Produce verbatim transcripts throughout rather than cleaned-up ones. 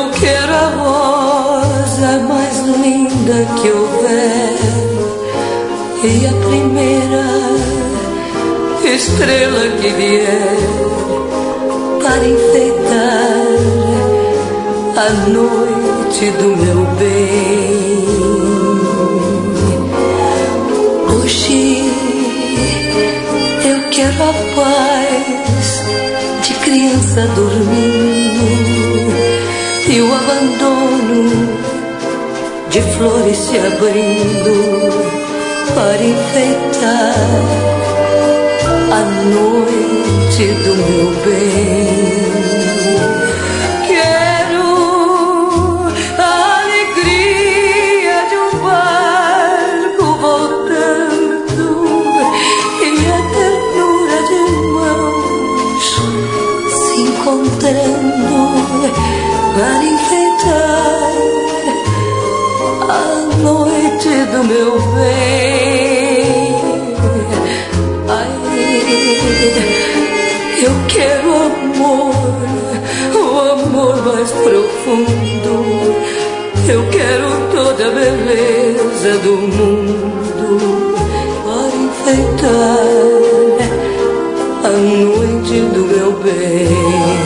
Eu quero a rosa mais linda que houver e a primeira estrela que vier para enfeitar a noite do meu bem. Hoje eu quero a paz de criança dormindo e o abandono de flores se abrindo para enfeitar a noite do meu bem. Quero a alegria de um barco voltando e a ternura de mãos se encontrando para enfeitar a noite do meu bem. Ai, eu quero amor, o amor mais profundo. Eu quero toda a beleza do mundo para enfeitar a noite do meu bem.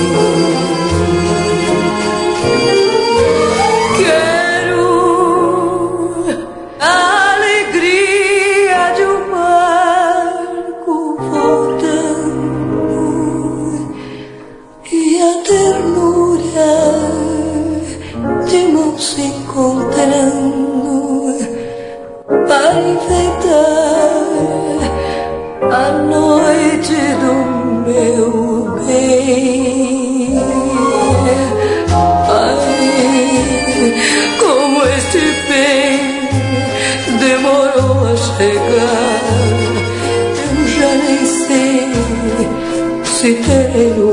Se encontrando para enfeitar a noite do meu bem. Ai, como este bem demorou a chegar, eu já nem sei se terei o